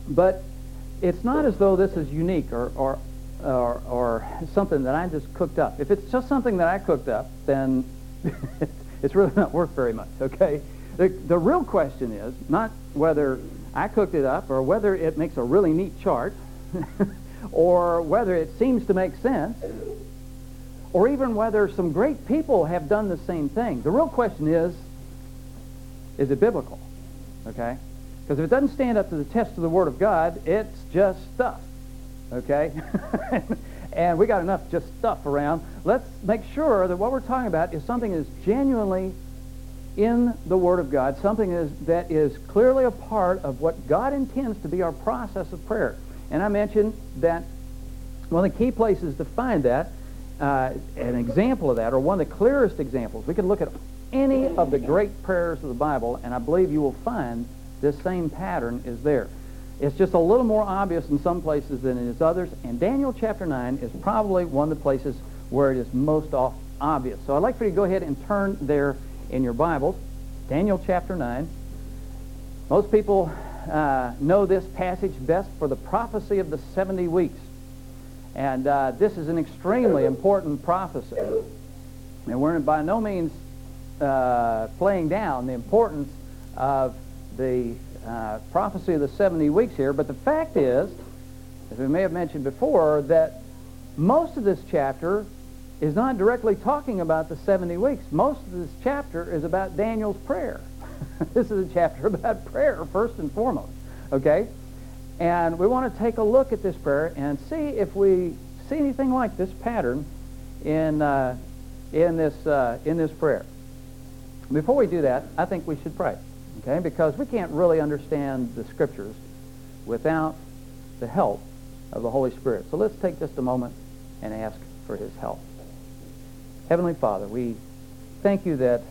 But it's not as though this is unique or something that I just cooked up. If it's just something that I cooked up, then it's really not worth very much, okay? The real question is not whether I cooked it up or whether it makes a really neat chart or whether it seems to make sense or even whether some great people have done the same thing. The real question is it biblical, okay? Because if it doesn't stand up to the test of the Word of God, it's just stuff, okay? And we got enough just stuff around. Let's make sure that what we're talking about is something that is genuinely in the Word of God, something that is clearly a part of what God intends to be our process of prayer. And I mentioned that one of the key places to find that, an example of that, or one of the clearest examples, we can look at any of the great prayers of the Bible, and I believe you will find this same pattern is there. It's just a little more obvious in some places than it is others, and Daniel chapter 9 is probably one of the places where it is most obvious. So I'd like for you to go ahead and turn there in your Bibles, Daniel chapter 9. Most people know this passage best for the prophecy of the 70 weeks. And this is an extremely important prophecy. And we're by no means playing down the importance of the prophecy of the 70 weeks here, but the fact is, as we may have mentioned before, that most of this chapter is not directly talking about the 70 weeks. Most of this chapter is about Daniel's prayer. This is a chapter about prayer, first and foremost, okay? And we want to take a look at this prayer and see if we see anything like this pattern in this prayer. Before we do that, I think we should pray, okay? Because we can't really understand the Scriptures without the help of the Holy Spirit. So let's take just a moment and ask for His help. Heavenly Father, we thank you that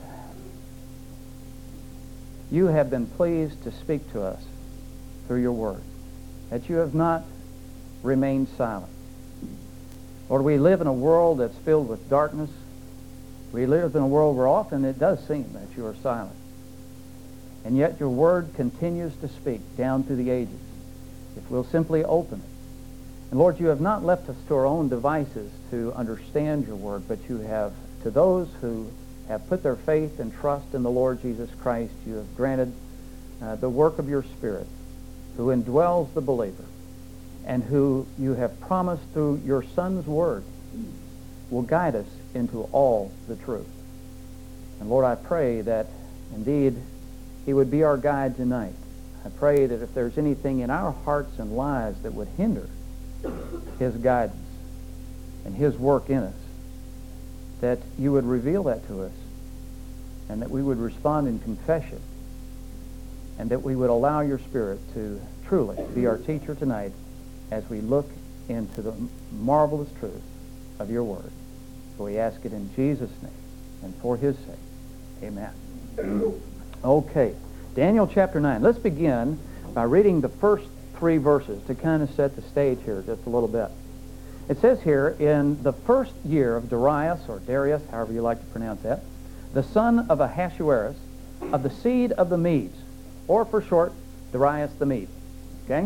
you have been pleased to speak to us through your word, that you have not remained silent. Lord, we live in a world that's filled with darkness. We live in a world where often it does seem that you are silent. And yet your word continues to speak down through the ages, if we'll simply open it. And Lord, you have not left us to our own devices to understand your word, but you have, to those who have put their faith and trust in the Lord Jesus Christ, you have granted the work of your Spirit, who indwells the believer, and who you have promised through your Son's word will guide us into all the truth. And Lord, I pray that indeed he would be our guide tonight. I pray that if there's anything in our hearts and lives that would hinder his guidance and his work in us, that you would reveal that to us, and that we would respond in confession, and that we would allow your Spirit to truly be our teacher tonight as we look into the marvelous truth of your word. So we ask it in Jesus' name and for his sake. Amen. Okay, Daniel chapter 9. Let's begin by reading the first 3 verses to kind of set the stage here just a little bit. It says here, in the first year of Darius, or Darius, however you like to pronounce that, the son of Ahasuerus, of the seed of the Medes, or for short, Darius the Mede, okay?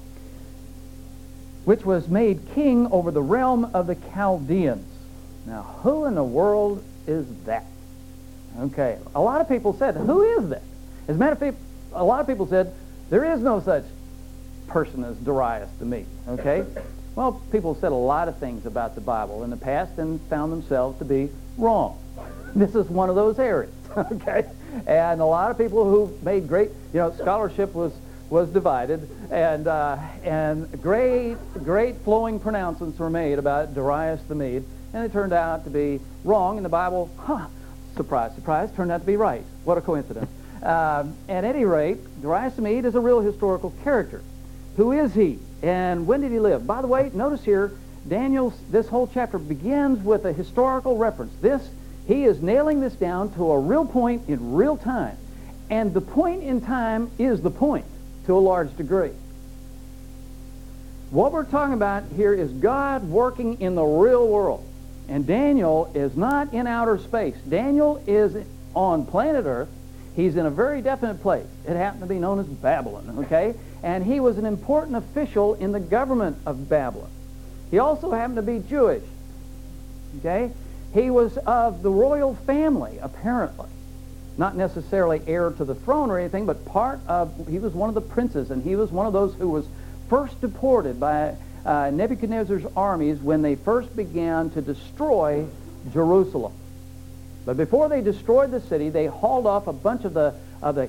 Which was made king over the realm of the Chaldeans. Now, who in the world is that? Okay, a lot of people said, who is that? As a matter of fact, a lot of people said, there is no such person as Darius the Mede, okay? Well, people said a lot of things about the Bible in the past and found themselves to be wrong. This is one of those areas, okay? And a lot of people who made great, scholarship was divided, and great flowing pronouncements were made about Darius the Mede, and it turned out to be wrong, and the Bible, surprise, surprise, turned out to be right. What a coincidence. At any rate, Darius the Mede is a real historical character. Who is he, and when did he live? By the way, notice here, this whole chapter begins with a historical reference. He is nailing this down to a real point in real time. And the point in time is the point to a large degree. What we're talking about here is God working in the real world. And Daniel is not in outer space. Daniel is on planet Earth. He's in a very definite place. It happened to be known as Babylon, okay? And he was an important official in the government of Babylon. He also happened to be Jewish, okay? He was of the royal family, apparently. Not necessarily heir to the throne or anything, but he was one of the princes, and he was one of those who was first deported by Nebuchadnezzar's armies when they first began to destroy Jerusalem. But before they destroyed the city, they hauled off a bunch of the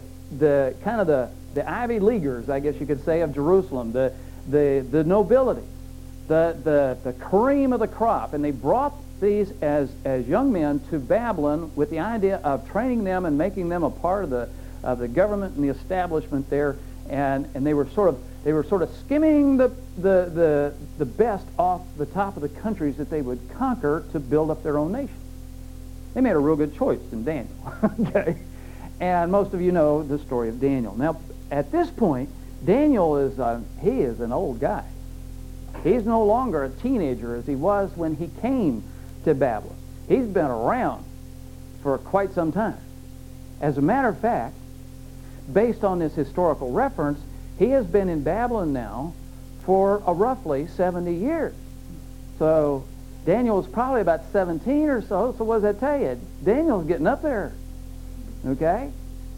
Ivy Leaguers, I guess you could say, of Jerusalem, the nobility, the cream of the crop, and they brought these as young men to Babylon with the idea of training them and making them a part of the government and the establishment there, and they were sort of skimming the best off the top of the countries that they would conquer to build up their own nation. They made a real good choice in Daniel. Okay, and most of you know the story of Daniel. Now, at this point, Daniel is an old guy. He's no longer a teenager as he was when he came to Babylon. He's been around for quite some time. As a matter of fact, based on this historical reference, he has been in Babylon now for roughly 70 years. So Daniel was probably about 17 or so. So what does that tell you? Daniel's getting up there. Okay?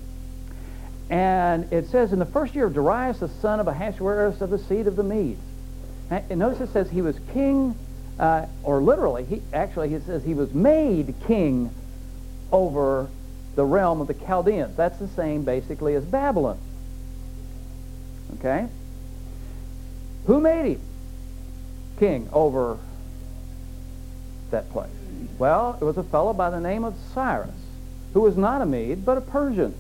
And it says, in the first year of Darius, the son of Ahasuerus of the seed of the Medes. And notice it says he was king, or literally, he says he was made king over the realm of the Chaldeans. That's the same basically as Babylon. Okay? Who made him king over that place? Well, it was a fellow by the name of Cyrus, who was not a Mede, but a Persian.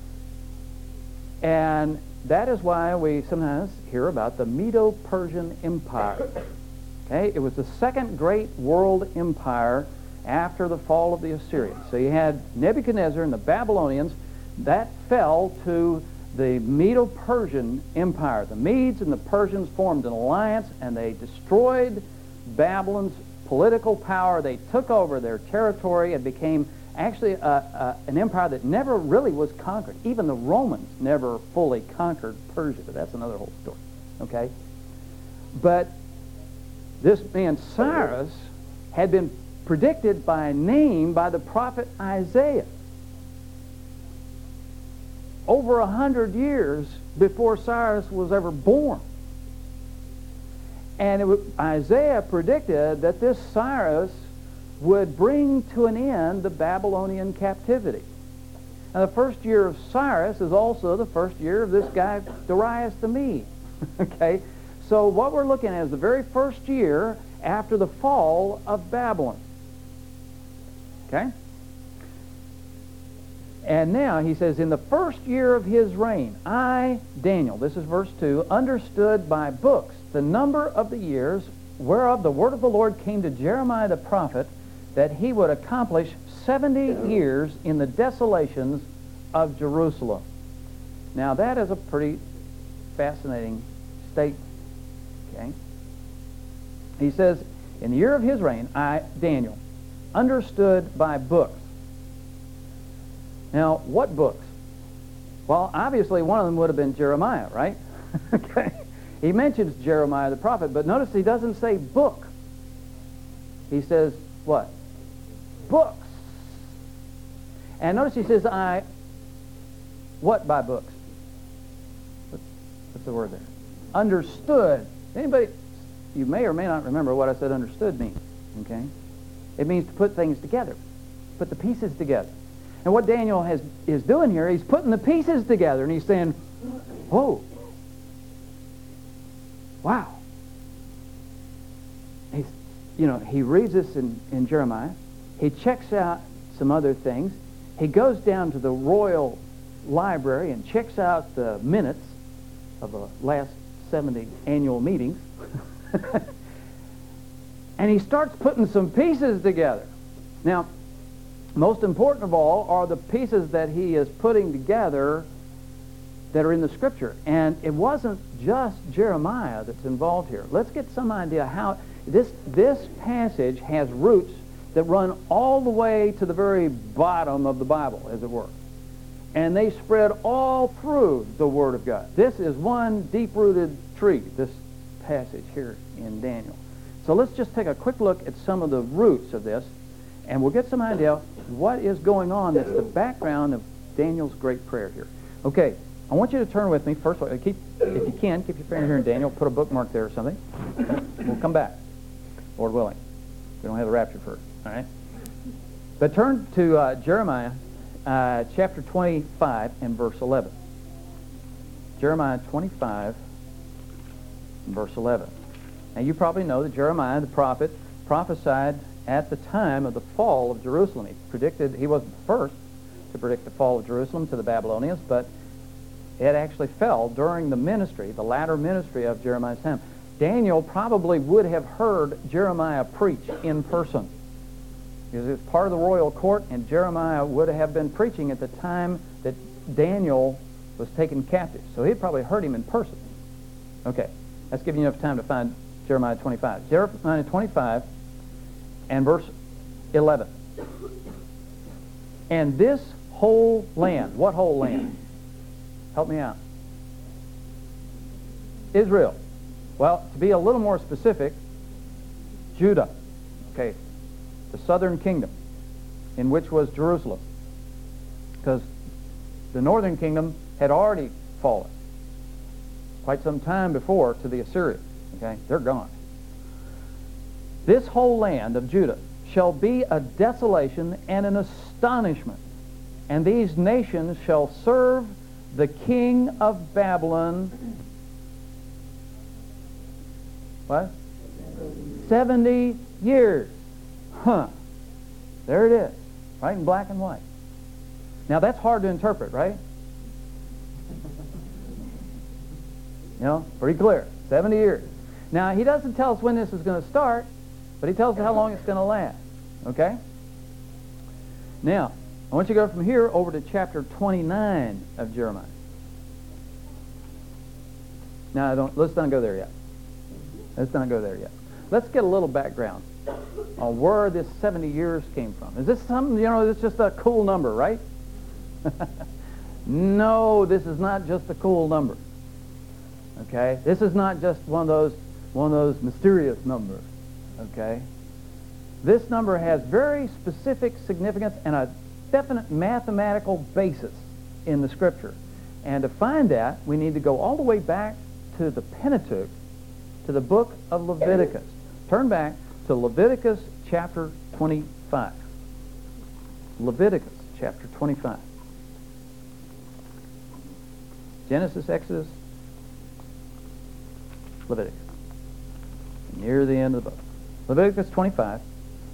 And that is why we sometimes hear about the Medo-Persian Empire. Okay? It was the second great world empire after the fall of the Assyrians. So you had Nebuchadnezzar and the Babylonians. That fell to the Medo-Persian Empire. The Medes and the Persians formed an alliance, and they destroyed Babylon's political power. They took over their territory and became actually an empire that never really was conquered. Even the Romans never fully conquered Persia. But that's another whole story. Okay? But this man Cyrus had been predicted by name by the prophet Isaiah over 100 years before Cyrus was ever born. And Isaiah predicted that this Cyrus would bring to an end the Babylonian captivity. Now, the first year of Cyrus is also the first year of this guy, Darius the Mede. Okay? So what we're looking at is the very first year after the fall of Babylon. Okay? And now he says, in the first year of his reign, I, Daniel, this is verse 2, understood by books the number of the years whereof the word of the Lord came to Jeremiah the prophet, that he would accomplish 70 years in the desolations of Jerusalem. Now that is a pretty fascinating statement. Okay? He says, in the year of his reign, I, Daniel, understood by books. Now, what books? Well, obviously one of them would have been Jeremiah, right? Okay. He mentions Jeremiah the prophet, but notice he doesn't say book. He says what? Books. And notice he says, what by books? What's the word there? Understood. Anybody, you may or may not remember what I said understood means. Okay? It means to put things together. Put the pieces together. And what Daniel is doing here, he's putting the pieces together, and he's saying, whoa, wow. He reads this in Jeremiah. He checks out some other things. He goes down to the royal library and checks out the minutes of the last 70 annual meetings. And he starts putting some pieces together. Now, most important of all are the pieces that he is putting together that are in the Scripture. And it wasn't just Jeremiah that's involved here. Let's get some idea how this passage has roots that run all the way to the very bottom of the Bible, as it were. and they spread all through the Word of God. This is one deep-rooted tree, this passage here in Daniel. So let's just take a quick look at some of the roots of this, and we'll get some idea what is going on. That's the background of Daniel's great prayer here. Okay, I want you to turn with me. First of all, if you can, keep your finger here in Daniel, put a bookmark there or something. Okay? We'll come back, Lord willing. We don't have the rapture first, all right? But turn to Jeremiah chapter 25 and verse 11. Jeremiah 25 and verse 11. Now you probably know that Jeremiah the prophet prophesied at the time of the fall of Jerusalem. He wasn't the first to predict the fall of Jerusalem to the Babylonians, but it actually fell during the latter ministry of Jeremiah's time. Daniel probably would have heard Jeremiah preach in person, because it was part of the royal court, and Jeremiah would have been preaching at the time that Daniel was taken captive. So he'd probably heard him in person. Okay, that's giving you enough time to find Jeremiah 25. Jeremiah 25 and verse 11. And this whole land, what whole land? Help me out. Israel. Well, to be a little more specific, Judah. Okay, the southern kingdom, in which was Jerusalem, because the northern kingdom had already fallen quite some time before to the Assyrians. Okay, they're gone. This whole land of Judah shall be a desolation and an astonishment, and these nations shall serve the king of Babylon. What? 70 years. Huh. There it is, right in black and white. Now that's hard to interpret, right? You know, pretty clear. 70 years. Now he doesn't tell us when this is going to start, but he tells us how long it's going to last. Okay? Now, I want you to go from here over to chapter 29 of Jeremiah. Now, let's not go there yet. Let's not go there yet. Let's get a little background on where this 70 years came from. Is this something, it's just a cool number, right? No, this is not just a cool number. Okay? This is not just one of those mysterious numbers. Okay? This number has very specific significance and a definite mathematical basis in the Scripture. And to find that, we need to go all the way back to the Pentateuch, to the book of Leviticus. Turn back to Leviticus chapter 25. Leviticus chapter 25. Genesis, Exodus, Leviticus. Near the end of the book. Leviticus 25.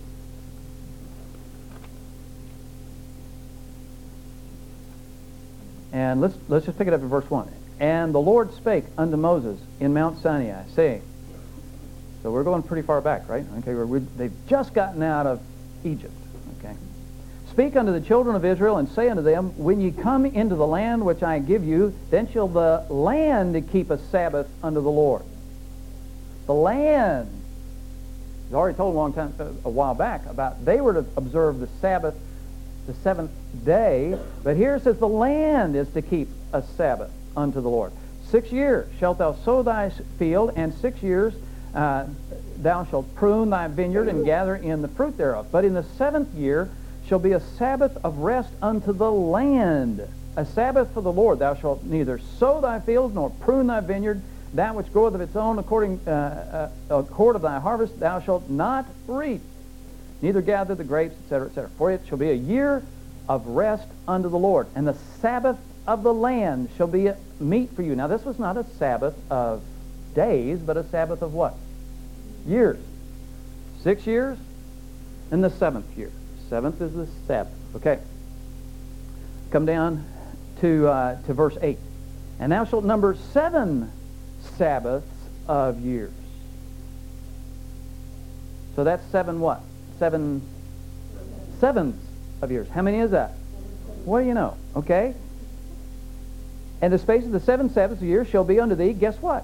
And let's just pick it up in verse 1. And the Lord spake unto Moses in Mount Sinai, saying, so we're going pretty far back, right? Okay, they've just gotten out of Egypt. Okay. Speak unto the children of Israel, and say unto them, when ye come into the land which I give you, then shall the land keep a Sabbath unto the Lord. The land. He's already told a while back about they were to observe the Sabbath, the seventh day, but here it says the land is to keep a Sabbath unto the Lord. 6 years shalt thou sow thy field, and 6 years thou shalt prune thy vineyard and gather in the fruit thereof. But in the 7th year shall be a Sabbath of rest unto the land, a Sabbath for the Lord. Thou shalt neither sow thy field nor prune thy vineyard. That which groweth of its own according accord of thy harvest thou shalt not reap, neither gather the grapes, etc., etc. For it shall be a year of rest unto the Lord, and the Sabbath of the land shall be meat for you. Now this was not a Sabbath of days, but a Sabbath of what? Years. 6 years, and the 7th year. 7th is the Sabbath. Okay. Come down to verse 8. And thou shalt number 7 Sabbaths of years. So that's 7 what? 7 sevenths of years. How many is that? What do you know? Okay. And the space of the 7 Sabbaths of years shall be unto thee, guess what?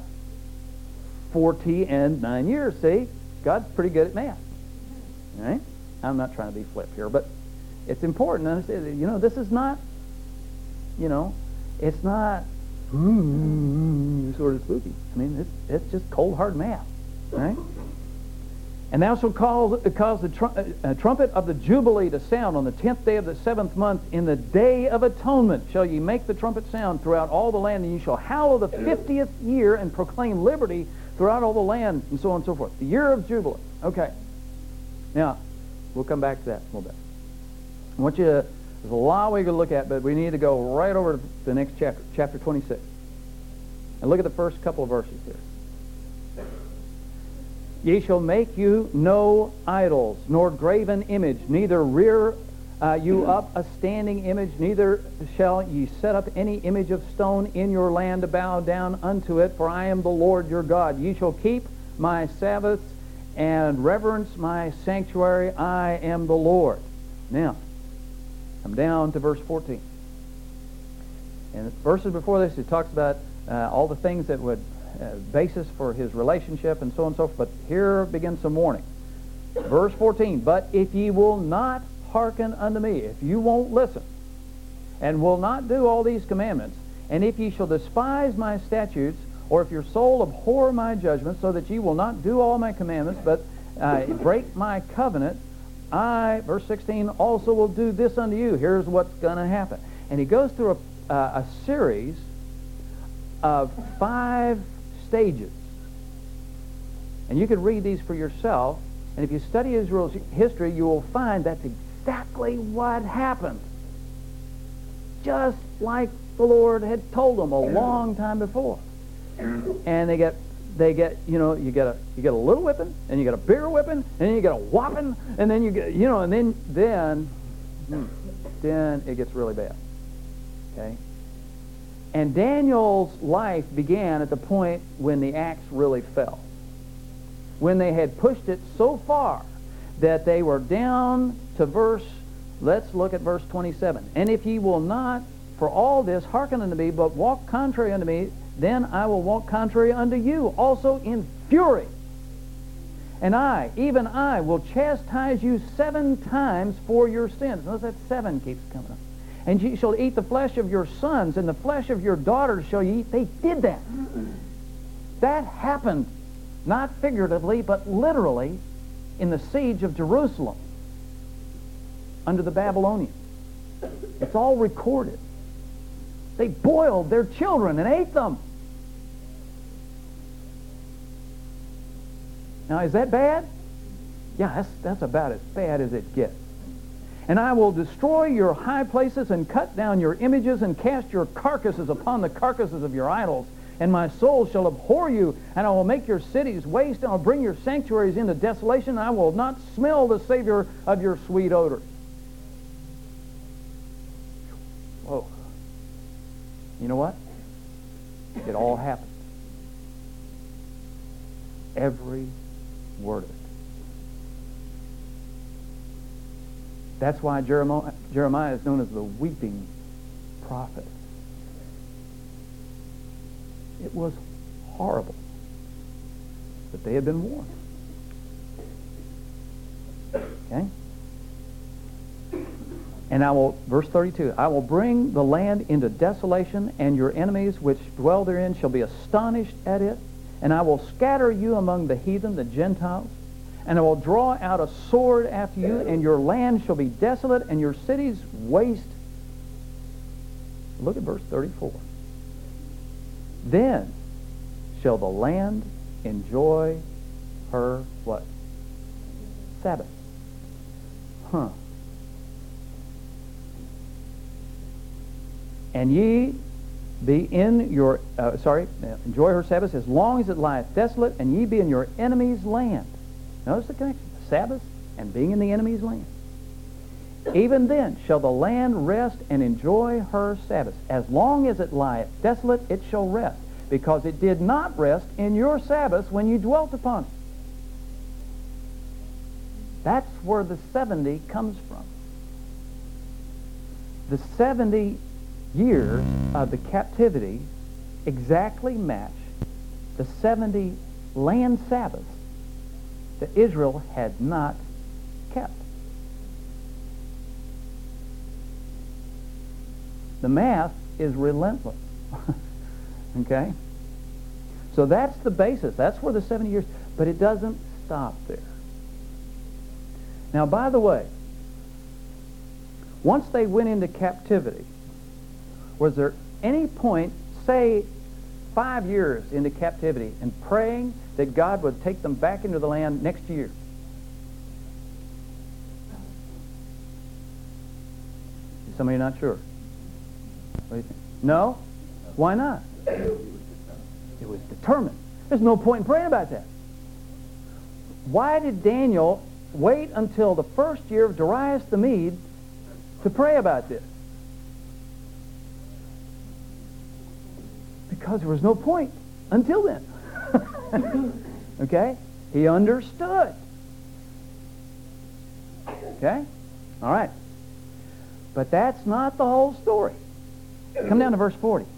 49 years. See? God's pretty good at math. All right? I'm not trying to be flip here, but it's important to understand that, this is not it's not sort of spooky. I mean, it's just cold, hard math, right? And thou shalt cause the trumpet of the Jubilee to sound on the 10th day of the 7th month. In the day of atonement shall ye make the trumpet sound throughout all the land, and ye shall hallow the 50th year and proclaim liberty throughout all the land, and so on and so forth. The year of Jubilee. Okay. Now, we'll come back to that in a little bit. I want you to, there's a lot we could look at, but we need to go right over to the next chapter, chapter 26. And look at the first couple of verses here. Ye shall make you no idols, nor graven image, neither rear you up a standing image, neither shall ye set up any image of stone in your land to bow down unto it, for I am the Lord your God. Ye shall keep my Sabbaths and reverence my sanctuary. I am the Lord. Now, come down to verse 14. And verses before this, it talks about all the things that would basis for his relationship and so on and so forth. But here begins some warning. Verse 14, but if ye will not hearken unto me, if you won't listen, and will not do all these commandments, and if ye shall despise my statutes, or if your soul abhor my judgments, so that ye will not do all my commandments, but break my covenant, I, verse 16, also will do this unto you. Here's what's going to happen. And he goes through a series of 5 stages. And you can read these for yourself, and if you study Israel's history, you will find that's exactly what happened. Just like the Lord had told them a long time before. And they get you get a little whipping, and you get a bigger whipping, and then you get a whopping, and then you get and then it gets really bad. Okay? And Daniel's life began at the point when the axe really fell. When they had pushed it so far that they were down to let's look at verse 27. And if ye will not for all this hearken unto me, but walk contrary unto me, then I will walk contrary unto you, also in fury. And I, even I, will chastise you 7 times for your sins. Notice that 7 keeps coming up. And ye shall eat the flesh of your sons, and the flesh of your daughters shall ye eat. They did that. That happened, not figuratively, but literally, in the siege of Jerusalem under the Babylonians. It's all recorded. They boiled their children and ate them. Now, is that bad? Yeah, that's about as bad as it gets. And I will destroy your high places and cut down your images and cast your carcasses upon the carcasses of your idols. And my soul shall abhor you, and I will make your cities waste, and I'll bring your sanctuaries into desolation, and I will not smell the savor of your sweet odor. Whoa. You know what? It all happened. Every word of it. That's why Jeremiah is known as the weeping prophet. It was horrible. But they had been warned. Okay? And I will, verse 32, I will bring the land into desolation, and your enemies which dwell therein shall be astonished at it. And I will scatter you among the heathen, the Gentiles. And I will draw out a sword after you, and your land shall be desolate, and your cities waste. Look at verse 34. Then shall the land enjoy her what? Sabbath. And ye be in your, enjoy her Sabbath as long as it lieth desolate, and ye be in your enemy's land. Notice the connection. Sabbath and being in the enemy's land. Even then shall the land rest and enjoy her Sabbath. As long as it lieth desolate, it shall rest, because it did not rest in your Sabbath when you dwelt upon it. That's where the 70 comes from. The 70 years of the captivity exactly match the 70 land Sabbaths that Israel had not kept. The math is relentless. Okay? So that's the basis. That's where the 70 years, but it doesn't stop there. Now, by the way, once they went into captivity, was there any point, say 5 years into captivity, and praying that God would take them back into the land next year? Somebody not sure? What do you think? No? Why not? It was determined. There's no point in praying about that. Why did Daniel wait until the first year of Darius the Mede to pray about this? Because there was no point until then. Okay? He understood. Okay? All right. But that's not the whole story. Come down to verse 40.